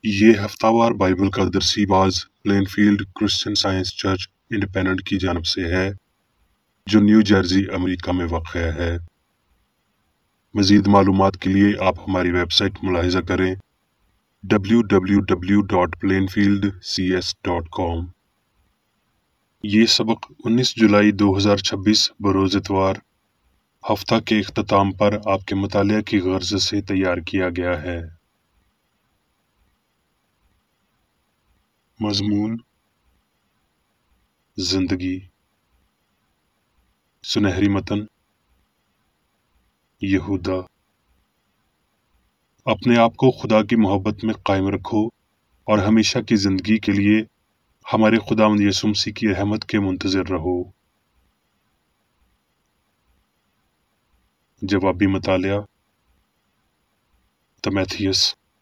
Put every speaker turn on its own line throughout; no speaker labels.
یہ ہفتہ وار بائبل کا درسی باز Plainfield Christian Science Church Independent کی جانب سے ہے جو نیو جرسی امریکہ میں واقع ہے۔ مزید معلومات کے لیے آپ ہماری ویب سائٹ ملاحظہ کریں www.plainfieldcs.com۔ یہ سبق 19 جولائی 2026 بروز اتوار ہفتہ کے اختتام پر آپ کے مطالعہ کی غرض سے تیار کیا گیا ہے۔ مضمون: زندگی۔ سنہری متن: یہودا۔ اپنے آپ کو خدا کی محبت میں قائم رکھو اور ہمیشہ کی زندگی کے لیے ہمارے خداوند یسوع مسیح کی رحمت کے منتظر رہو۔ جوابی مطالعہ: تیموتھیوس۔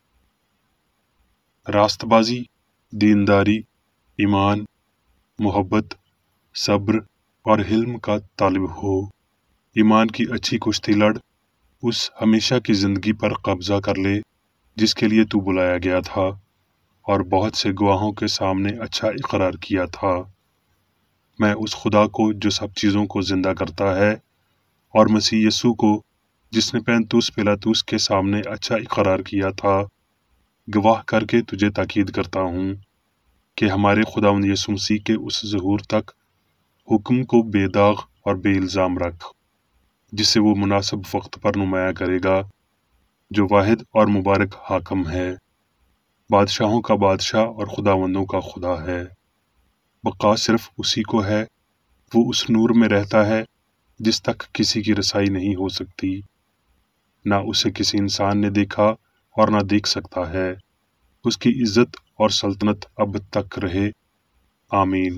راست بازی، دینداری، ایمان، محبت، صبر اور حلم کا طالب ہو۔ ایمان کی اچھی کشتی لڑ، اس ہمیشہ کی زندگی پر قبضہ کر لے جس کے لیے تو بلایا گیا تھا اور بہت سے گواہوں کے سامنے اچھا اقرار کیا تھا۔ میں اس خدا کو جو سب چیزوں کو زندہ کرتا ہے اور مسیح یسوع کو جس نے پینتوس پیلاطس کے سامنے اچھا اقرار کیا تھا گواہ کر کے تجھے تاکید کرتا ہوں کہ ہمارے خداوند یسوع مسیح کے اس ظہور تک حکم کو بے داغ اور بے الزام رکھ جسے وہ مناسب وقت پر نمایاں کرے گا، جو واحد اور مبارک حاکم ہے، بادشاہوں کا بادشاہ اور خداوندوں کا خدا ہے۔ بقا صرف اسی کو ہے، وہ اس نور میں رہتا ہے جس تک کسی کی رسائی نہیں ہو سکتی، نہ اسے کسی انسان نے دیکھا اور نہ دیکھ سکتا ہے۔ اس کی عزت اور سلطنت اب تک رہے، آمین۔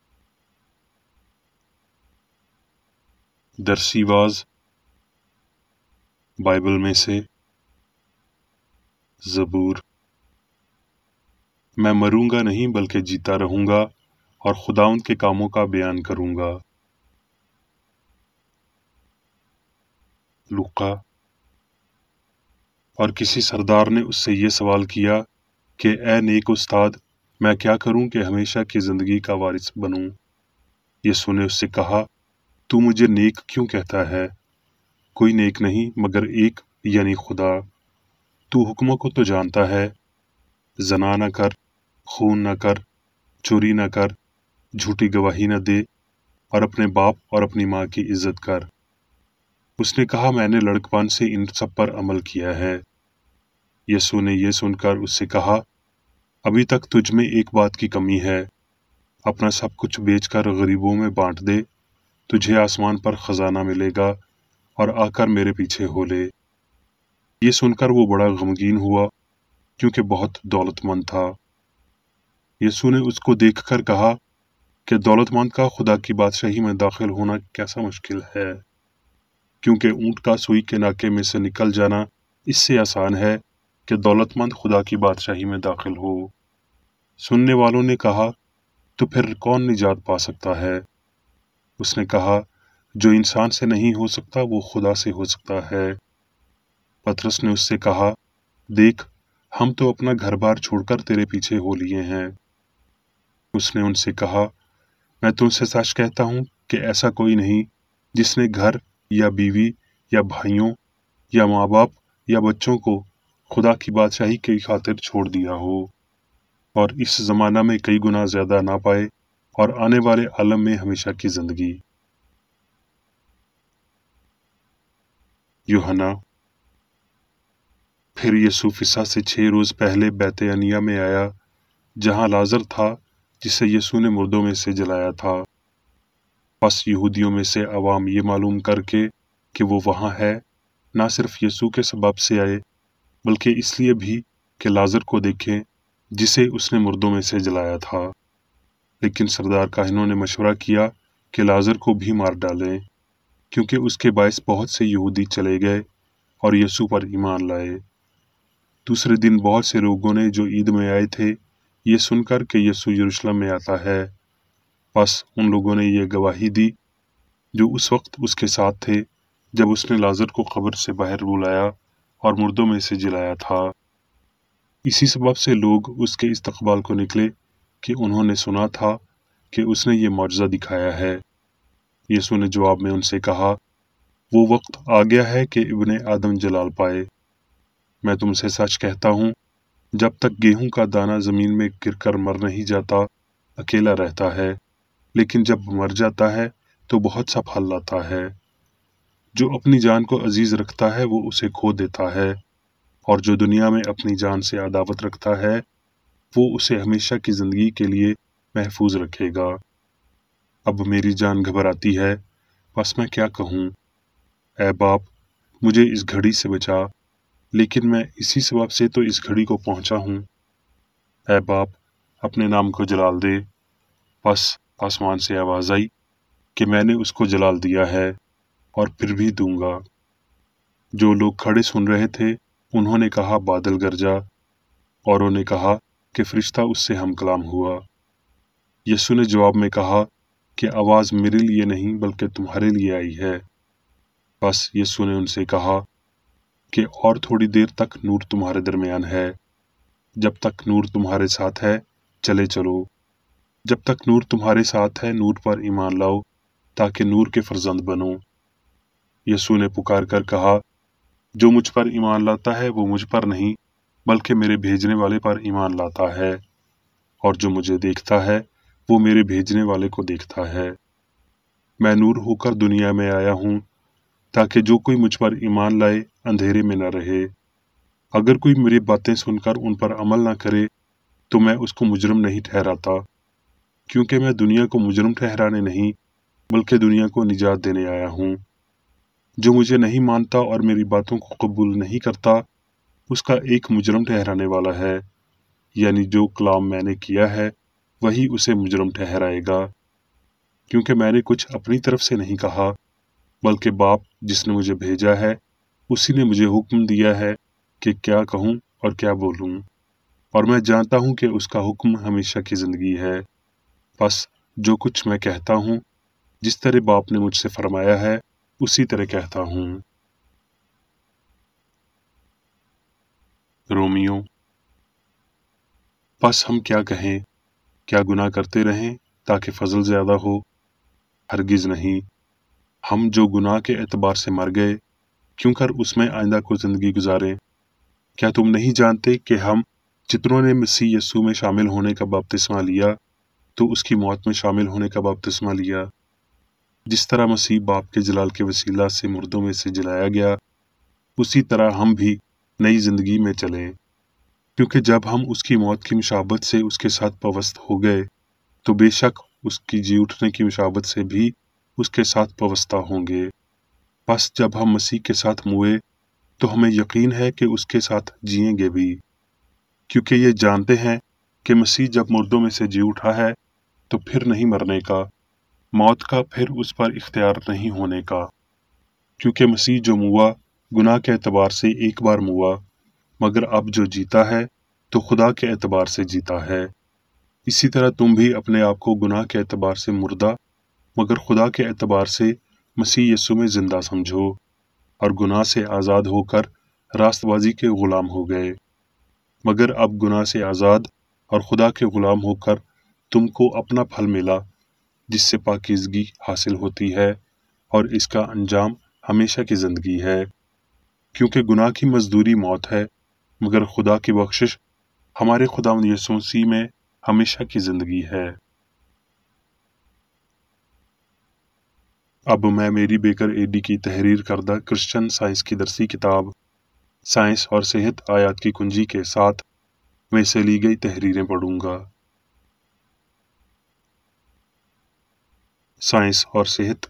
درسی باز بائبل میں سے زبور۔ میں مروں گا نہیں بلکہ جیتا رہوں گا اور خداوند کے کاموں کا بیان کروں گا۔ لوقا۔ اور کسی سردار نے اس سے یہ سوال کیا کہ اے نیک استاد، میں کیا کروں کہ ہمیشہ کی زندگی کا وارث بنوں؟ یسوع نے اس سے کہا، تو مجھے نیک کیوں کہتا ہے؟ کوئی نیک نہیں مگر ایک، یعنی خدا۔ تو حکموں کو تو جانتا ہے، زنا نہ کر، خون نہ کر، چوری نہ کر، جھوٹی گواہی نہ دے، اور اپنے باپ اور اپنی ماں کی عزت کر۔ اس نے کہا، میں نے لڑکپن سے ان سب پر عمل کیا ہے۔ یسوع نے یہ سن کر اس سے کہا، ابھی تک تجھ میں ایک بات کی کمی ہے، اپنا سب کچھ بیچ کر غریبوں میں بانٹ دے، تجھے آسمان پر خزانہ ملے گا، اور آ کر میرے پیچھے ہو لے۔ یہ سن کر وہ بڑا غمگین ہوا کیونکہ بہت دولت مند تھا۔ یسوع نے اس کو دیکھ کر کہا کہ دولت مند کا خدا کی بادشاہی میں داخل ہونا کیسا مشکل ہے، کیونکہ اونٹ کا سوئی کے ناکے میں سے نکل جانا اس سے آسان ہے کہ دولت مند خدا کی بادشاہی میں داخل ہو۔ سننے والوں نے کہا، تو پھر کون نجات پا سکتا ہے؟ اس نے کہا، جو انسان سے نہیں ہو سکتا وہ خدا سے ہو سکتا ہے۔ پطرس نے اس سے کہا، دیکھ، ہم تو اپنا گھر بار چھوڑ کر تیرے پیچھے ہو لیے ہیں۔ اس نے ان سے کہا، میں تم سے سچ کہتا ہوں کہ ایسا کوئی نہیں جس نے گھر یا بیوی یا بھائیوں یا ماں باپ یا بچوں کو خدا کی بادشاہی کی خاطر چھوڑ دیا ہو اور اس زمانہ میں کئی گنا زیادہ نہ پائے اور آنے والے عالم میں ہمیشہ کی زندگی۔ یوحنا۔ پھر یسوع فسح سے 6 روز پہلے بیت عنیہ میں آیا جہاں لازر تھا جسے یسوع نے مردوں میں سے جلایا تھا۔ پس یہودیوں میں سے عوام یہ معلوم کر کے کہ وہ وہاں ہے، نہ صرف یسوع کے سبب سے آئے بلکہ اس لیے بھی کہ لازر کو دیکھیں جسے اس نے مردوں میں سے جلایا تھا۔ لیکن سردار کاہنوں نے مشورہ کیا کہ لازر کو بھی مار ڈالیں، کیونکہ اس کے باعث بہت سے یہودی چلے گئے اور یسوع پر ایمان لائے۔ دوسرے دن بہت سے لوگوں نے جو عید میں آئے تھے یہ سن کر کہ یسوع یروشلم میں آتا ہے، پس ان لوگوں نے یہ گواہی دی جو اس وقت اس کے ساتھ تھے جب اس نے لازر کو قبر سے باہر بلایا اور مردوں میں سے جلایا تھا۔ इसी सबब से लोग उसके इस्तकबाल को निकले कि उन्होंने सुना था कि उसने ये मौजज़ा दिखाया है। यीशु ने जवाब में उनसे कहा, वो वक्त आ गया है कि इब्ने आदम जलाल पाए। मैं तुमसे सच कहता हूँ, जब तक गेहूं का दाना जमीन में गिरकर मर नहीं जाता, अकेला रहता है, लेकिन जब मर जाता है तो बहुत सा फल लाता है। जो अपनी जान को अजीज रखता है वो उसे खो देता है, और जो दुनिया में अपनी जान से अदावत रखता है वो उसे हमेशा की जिंदगी के लिए महफूज रखेगा। अब मेरी जान घबराती है, बस मैं क्या कहूँ। ऐ बाप, मुझे इस घड़ी से बचा, लेकिन मैं इसी सबब से तो इस घड़ी को पहुंचा हूँ। ऐ बाप, अपने नाम को जलाल दे। बस आसमान से आवाज आई कि मैंने उसको जलाल दिया है और फिर भी दूंगा। जो लोग खड़े सुन रहे थे उन्होंने कहा, बादल गरजा, औरों ने कहा कि फरिश्ता उससे हम कलाम हुआ। यीशु ने जवाब में कहा कि आवाज मेरे लिए नहीं बल्कि तुम्हारे लिए आई है। बस यीशु ने उनसे कहा कि और थोड़ी देर तक नूर तुम्हारे दरमियान है। जब तक नूर तुम्हारे साथ है, चले चलो। जब तक नूर तुम्हारे साथ है, नूर पर ईमान लाओ, ताकि नूर के फर्जंद बनो। यीशु ने पुकार कर कहा, जो मुझ पर ईमान लाता है वो मुझ पर नहीं बल्कि मेरे भेजने वाले पर ईमान लाता है, और जो मुझे देखता है वो मेरे भेजने वाले को देखता है। मैं नूर होकर दुनिया में आया हूँ, ताकि जो कोई मुझ पर ईमान लाए अंधेरे में न रहे। अगर कोई मेरी बातें सुनकर उन पर अमल न करे तो मैं उसको मुजरिम नहीं ठहराता, क्योंकि मैं दुनिया को मुजरिम ठहराने नहीं बल्कि दुनिया को निजात देने आया हूँ। जो मुझे नहीं मानता और मेरी बातों को कबूल नहीं करता, उसका एक मुजरिम ठहराने वाला है, यानी जो कलाम मैंने किया है वही उसे मुजरिम ठहराएगा, क्योंकि मैंने कुछ अपनी तरफ से नहीं कहा बल्कि बाप जिसने मुझे भेजा है उसी ने मुझे हुक्म दिया है कि क्या कहूँ और क्या बोलूँ, और मैं जानता हूँ कि उसका हुक्म हमेशा की जिंदगी है। बस जो कुछ मैं कहता हूँ, जिस तरह बाप ने मुझसे फरमाया है उसी तरह कहता हूँ। रोमियो। बस हम क्या कहें, क्या गुनाह करते रहें ताकि फजल ज्यादा हो? हरगिज नहीं। हम जो गुनाह के एतबार से मर गए, क्यों कर उसमें आइंदा को जिंदगी गुजारें? क्या तुम नहीं जानते कि हम जितनों ने मसीह यीशु में शामिल होने का बपतिस्मा लिया तो उसकी मौत में शामिल होने का बपतिस्मा लिया? जिस तरह मसीह बाप के जलाल के वसीला से मुर्दों में से जलाया गया, उसी तरह हम भी नई जिंदगी में चलें, क्योंकि जब हम उसकी मौत की मुशाबत से उसके साथ पवस्त हो गए तो बेशक उसकी जी उठने की मुशाबत से भी उसके साथ पवस्ता होंगे। बस जब हम मसीह के साथ मुए तो हमें यकीन है कि उसके साथ जिएंगे भी, क्योंकि ये जानते हैं कि मसीह जब मुर्दों में से जी उठा है तो फिर नहीं मरने का, मौत का फिर उस पर इख्तियार नहीं होने का, क्योंकि मसीह जो मुआ गुनाह के एतबार से एक बार मुआ, मगर अब जो जीता है तो खुदा के एतबार से जीता है। इसी तरह तुम भी अपने आप को गुनाह के एतबार से मुर्दा मगर खुदा के एतबार से मसीह यीशु में जिंदा समझो, और गुनाह से आज़ाद होकर रास्तबाजी के गुलाम हो गए। मगर अब गुनाह से आज़ाद और खुदा के गुलाम होकर तुमको अपना फल मिला, जिससे पाकीज़गी हासिल होती है, और इसका अंजाम हमेशा की जिंदगी है, क्योंकि गुनाह की मजदूरी मौत है, मगर खुदा की बख्शिश हमारे खुदावंद यीशु मसीह में हमेशा की जिंदगी है। अब मैं मेरी बेकर एडी की तहरीर करदा क्रिश्चियन साइंस की दरसी किताब साइंस और सेहत आयात की कुंजी के साथ में से ली गई तहरीरें पढ़ूंगा। साइंस और सेहत।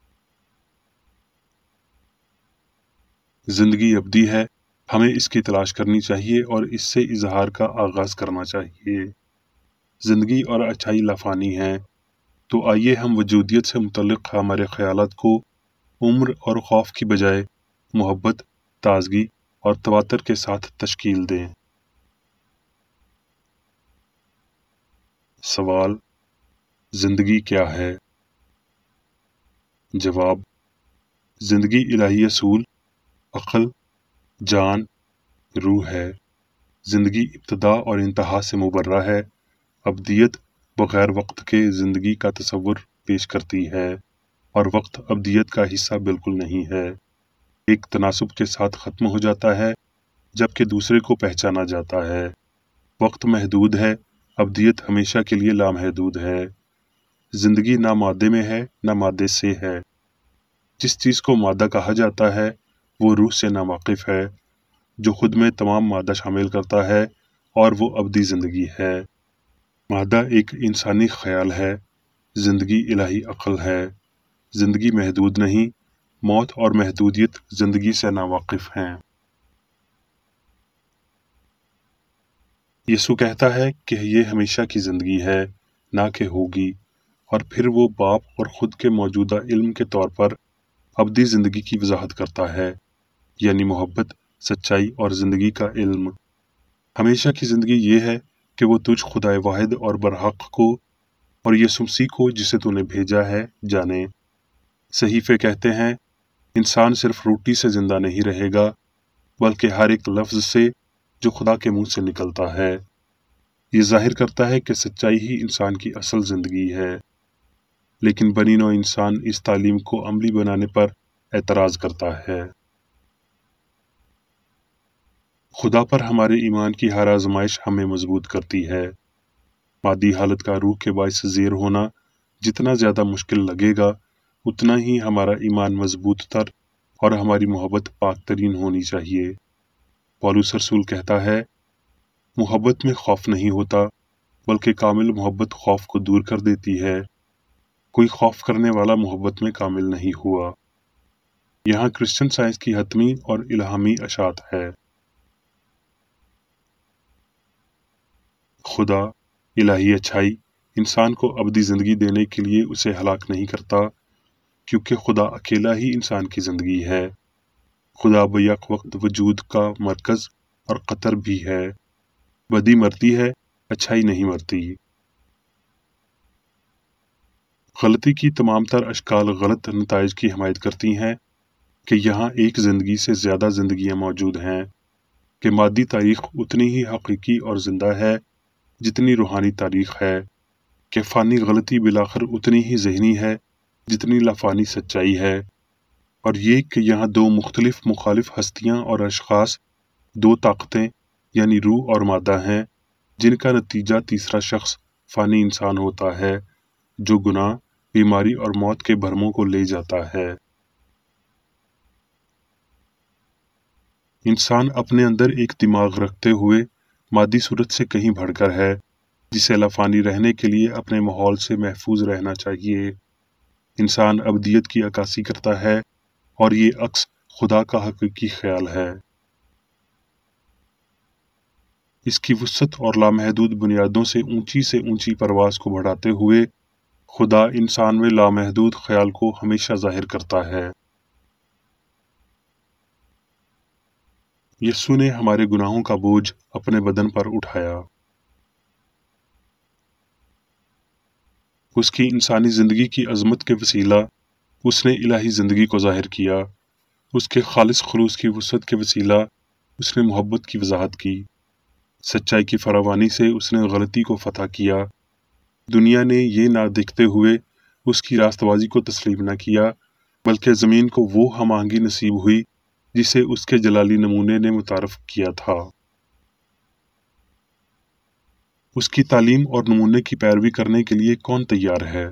जिंदगी अबदी है, हमें इसकी तलाश करनी चाहिए और इससे इजहार का आगाज करना चाहिए। जिंदगी और अच्छाई लाफानी है, तो आइए हम वजूदियत से मुतल्लिक हमारे ख्यालात को उम्र और खौफ की बजाय मोहब्बत, ताजगी और तवातर के साथ तश्कील दें। सवाल, जिंदगी क्या है? जवाब, जिंदगी इलाही असूल, अक्ल, जान, रूह है। زندگی ابتدا اور انتہا سے مبرہ ہے۔ ابدیت بغیر وقت کے زندگی کا تصور پیش کرتی ہے، اور وقت ابدیت کا حصہ بالکل نہیں ہے۔ ایک تناسب کے ساتھ ختم ہو جاتا ہے جبکہ دوسرے کو پہچانا جاتا ہے۔ وقت محدود ہے، ابدیت ہمیشہ کے لیے لامحدود ہے۔ زندگی نہ مادے میں ہے نہ مادے سے ہے۔ جس چیز کو مادہ کہا جاتا ہے وہ روح سے ناواقف ہے، جو خود میں تمام مادہ شامل کرتا ہے، اور وہ ابدی زندگی ہے۔ مادہ ایک انسانی خیال ہے، زندگی الہی عقل ہے۔ زندگی محدود نہیں، موت اور محدودیت زندگی سے ناواقف ہیں۔ یسوع کہتا ہے کہ یہ ہمیشہ کی زندگی ہے، نہ کہ ہوگی، اور پھر وہ باپ اور خود کے موجودہ علم کے طور پر ابدی زندگی کی وضاحت کرتا ہے، یعنی محبت، سچائی اور زندگی کا علم۔ ہمیشہ کی زندگی یہ ہے کہ وہ تجھ خدائے واحد اور برحق کو اور یسوع مسیح کو جسے تو نے بھیجا ہے جانے۔ صحیفے کہتے ہیں انسان صرف روٹی سے زندہ نہیں رہے گا بلکہ ہر ایک لفظ سے جو خدا کے منہ سے نکلتا ہے۔ یہ ظاہر کرتا ہے کہ سچائی ہی انسان کی اصل زندگی ہے، لیکن بنی نوع انسان اس تعلیم کو عملی بنانے پر اعتراض کرتا ہے۔ خدا پر ہمارے ایمان کی ہر آزمائش ہمیں مضبوط کرتی ہے۔ مادی حالت کا روح کے باعث زیر ہونا جتنا زیادہ مشکل لگے گا، اتنا ہی ہمارا ایمان مضبوط تر اور ہماری محبت پاک ترین ہونی چاہیے۔ پولس رسول کہتا ہے، محبت میں خوف نہیں ہوتا، بلکہ کامل محبت خوف کو دور کر دیتی ہے۔ کوئی خوف کرنے والا محبت میں کامل نہیں ہوا۔ یہاں کرسچن سائنس کی حتمی اور الہامی اشاعت ہے۔ خدا، الہی اچھائی، انسان کو ابدی زندگی دینے کے لیے اسے ہلاک نہیں کرتا، کیونکہ خدا اکیلا ہی انسان کی زندگی ہے۔ خدا بیک وقت وجود کا مرکز اور قطر بھی ہے۔ بدی مرتی ہے، اچھائی نہیں مرتی۔ غلطی کی تمام تر اشکال غلط نتائج کی حمایت کرتی ہیں کہ یہاں ایک زندگی سے زیادہ زندگیاں موجود ہیں، کہ مادی تاریخ اتنی ہی حقیقی اور زندہ ہے جتنی روحانی تاریخ ہے، کہ فانی غلطی بالآخر اتنی ہی ذہنی ہے جتنی لافانی سچائی ہے، اور یہ کہ یہاں دو مختلف مخالف ہستیاں اور اشخاص، دو طاقتیں یعنی روح اور مادہ ہیں، جن کا نتیجہ تیسرا شخص فانی انسان ہوتا ہے جو گناہ، بیماری اور موت کے بھرموں کو لے جاتا ہے۔ انسان اپنے اندر ایک دماغ رکھتے ہوئے مادی صورت سے کہیں بڑھ کر ہے، جسے لافانی رہنے کے لیے اپنے ماحول سے محفوظ رہنا چاہیے۔ انسان ابدیت کی عکاسی کرتا ہے، اور یہ عکس خدا کا حقیقی خیال ہے۔ اس کی وسعت اور لامحدود بنیادوں سے اونچی پرواز کو بڑھاتے ہوئے خدا انسان میں لامحدود خیال کو ہمیشہ ظاہر کرتا ہے۔ یسوع نے ہمارے گناہوں کا بوجھ اپنے بدن پر اٹھایا۔ اس کی انسانی زندگی کی عظمت کے وسیلہ اس نے الہی زندگی کو ظاہر کیا۔ اس کے خالص خلوص کی وسعت کے وسیلہ اس نے محبت کی وضاحت کی۔ سچائی کی فراوانی سے اس نے غلطی کو فتح کیا۔ دنیا نے یہ نہ دیکھتے ہوئے اس کی راست بازی کو تسلیم نہ کیا، بلکہ زمین کو وہ ہم آہنگی نصیب ہوئی جسے اس کے جلالی نمونے نے متعارف کیا تھا۔ اس کی تعلیم اور نمونے کی پیروی کرنے کے لیے کون تیار ہے؟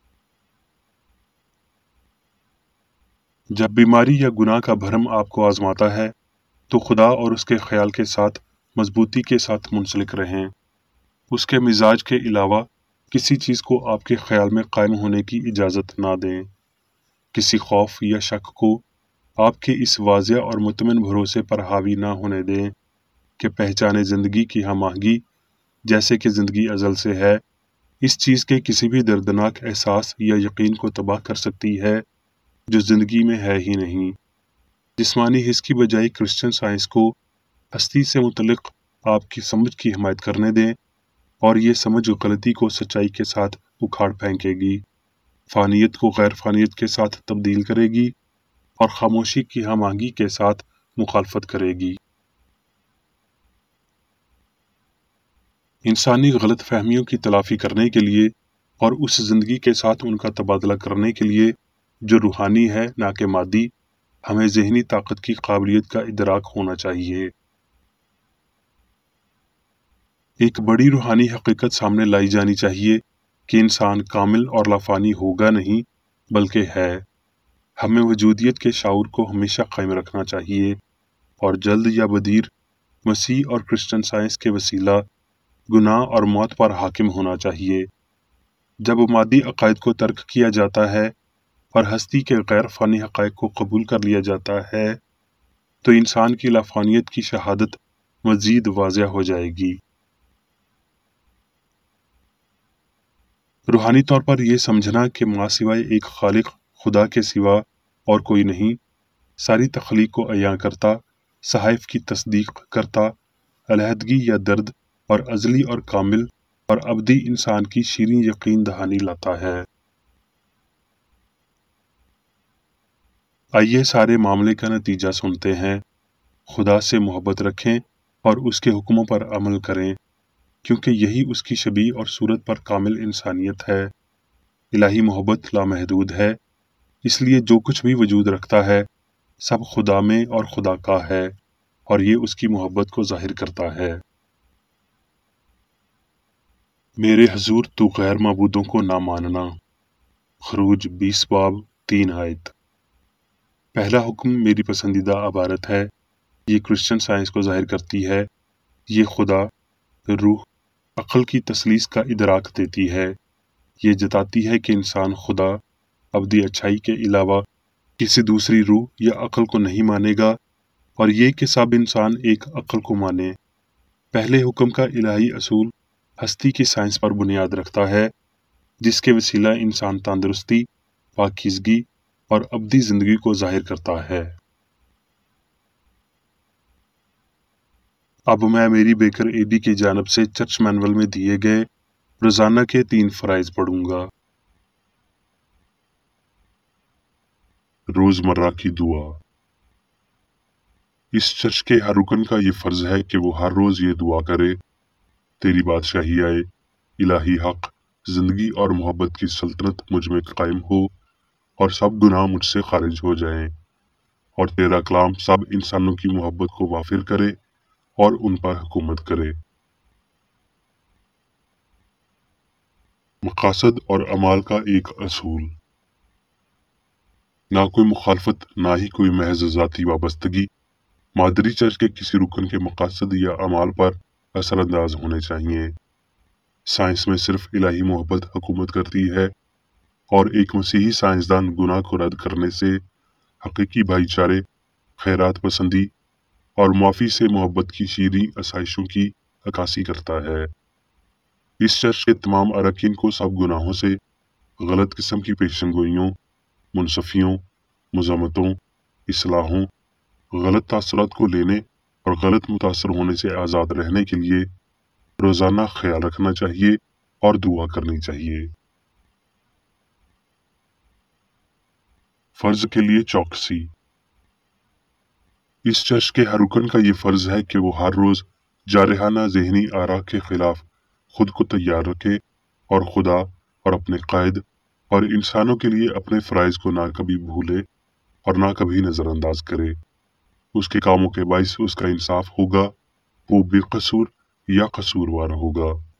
جب بیماری یا گناہ کا بھرم آپ کو آزماتا ہے تو خدا اور اس کے خیال کے ساتھ مضبوطی کے ساتھ منسلک رہیں۔ اس کے مزاج کے علاوہ کسی چیز کو آپ کے خیال میں قائم ہونے کی اجازت نہ دیں۔ کسی خوف یا شک کو آپ کے اس واضح اور مطمئن بھروسے پر حاوی نہ ہونے دیں کہ پہچانے زندگی کی ہم آہنگی جیسے کہ زندگی ازل سے ہے، اس چیز کے کسی بھی دردناک احساس یا یقین کو تباہ کر سکتی ہے جو زندگی میں ہے ہی نہیں۔ جسمانی حس کی بجائے کرسچن سائنس کو ہستی سے متعلق آپ کی سمجھ کی حمایت کرنے دیں، اور یہ سمجھ غلطی کو سچائی کے ساتھ اکھاڑ پھینکے گی، فانیت کو غیر فانیت کے ساتھ تبدیل کرے گی، اور خاموشی کی ہم آہنگی کے ساتھ مخالفت کرے گی۔ انسانی غلط فہمیوں کی تلافی کرنے کے لیے اور اس زندگی کے ساتھ ان کا تبادلہ کرنے کے لیے جو روحانی ہے نہ کہ مادی، ہمیں ذہنی طاقت کی قابلیت کا ادراک ہونا چاہیے۔ ایک بڑی روحانی حقیقت سامنے لائی جانی چاہیے کہ انسان کامل اور لافانی ہوگا نہیں بلکہ ہے۔ ہمیں وجودیت کے شعور کو ہمیشہ قائم رکھنا چاہیے اور جلد یا بدیر مسیح اور کرسچن سائنس کے وسیلہ گناہ اور موت پر حاکم ہونا چاہیے۔ جب مادی عقائد کو ترک کیا جاتا ہے اور ہستی کے غیر فانی حقائق کو قبول کر لیا جاتا ہے تو انسان کی لافانیت کی شہادت مزید واضح ہو جائے گی۔ روحانی طور پر یہ سمجھنا کہ ماں سوائے ایک خالق خدا کے سوا اور کوئی نہیں، ساری تخلیق کو عیاں کرتا، صحائف کی تصدیق کرتا، علیحدگی یا درد اور ازلی اور کامل اور ابدی انسان کی شیریں یقین دہانی لاتا ہے۔ آئیے سارے معاملے کا نتیجہ سنتے ہیں۔ خدا سے محبت رکھیں اور اس کے حکموں پر عمل کریں، کیونکہ یہی اس کی شبیہ اور صورت پر کامل انسانیت ہے۔ الہی محبت لامحدود ہے، اس لیے جو کچھ بھی وجود رکھتا ہے سب خدا میں اور خدا کا ہے، اور یہ اس کی محبت کو ظاہر کرتا ہے۔ میرے حضور تو غیر معبودوں کو نہ ماننا۔ خروج 20 باب 3 آیت۔ پہلا حکم میری پسندیدہ عبارت ہے۔ یہ کرسچن سائنس کو ظاہر کرتی ہے۔ یہ خدا، روح، عقل کی تثلیث کا ادراک دیتی ہے۔ یہ جتاتی ہے کہ انسان خدا، ابدی اچھائی کے علاوہ کسی دوسری روح یا عقل کو نہیں مانے گا، اور یہ کہ سب انسان ایک عقل کو مانے۔ پہلے حکم کا الہی اصول ہستی کی سائنس پر بنیاد رکھتا ہے، جس کے وسیلہ انسان تندرستی، پاکیزگی اور ابدی زندگی کو ظاہر کرتا ہے۔ اب میں میری بیکر ایڈی کی جانب سے چرچ مینول میں دیے گئے روزانہ کے 3 فرائض پڑھوں گا۔ روزمرہ کی دعا۔ اس چرچ کے ہر رکن کا یہ فرض ہے کہ وہ ہر روز یہ دعا کرے: تیری بادشاہی آئے، الہی حق، زندگی اور محبت کی سلطنت مجھ میں قائم ہو، اور سب گناہ مجھ سے خارج ہو جائیں، اور تیرا کلام سب انسانوں کی محبت کو وافر کرے اور ان پر حکومت کرے۔ مقاصد اور اعمال کا ایک اصول۔ نہ کوئی مخالفت، نہ ہی کوئی محض ذاتی وابستگی مادری چرچ کے کسی رکن کے مقاصد یا اعمال پر اثر انداز ہونے چاہیے۔ سائنس میں صرف الہی محبت حکومت کرتی ہے، اور ایک مسیحی سائنسدان گناہ کو رد کرنے سے حقیقی بھائی چارے، خیرات پسندی اور معافی سے محبت کی شیریں آسائشوں کی عکاسی کرتا ہے۔ اس چرچ کے تمام اراکین کو سب گناہوں سے، غلط قسم کی پیشن گوئیوں، منصفیوں، مذمتوں، اصلاحوں، غلط تاثرات کو لینے اور غلط متاثر ہونے سے آزاد رہنے کے لیے روزانہ خیال رکھنا چاہیے اور دعا کرنی چاہیے۔ فرض کے لیے چوکسی۔ اس چرچ کے ہر رکن کا یہ فرض ہے کہ وہ ہر روز جارحانہ ذہنی آراء کے خلاف خود کو تیار رکھے اور خدا اور اپنے قائد اور انسانوں کے لیے اپنے فرائض کو نہ کبھی بھولے اور نہ کبھی نظر انداز کرے۔ اس کے کاموں کے باعث اس کا انصاف ہوگا، وہ بے قصور یا قصوروار ہوگا۔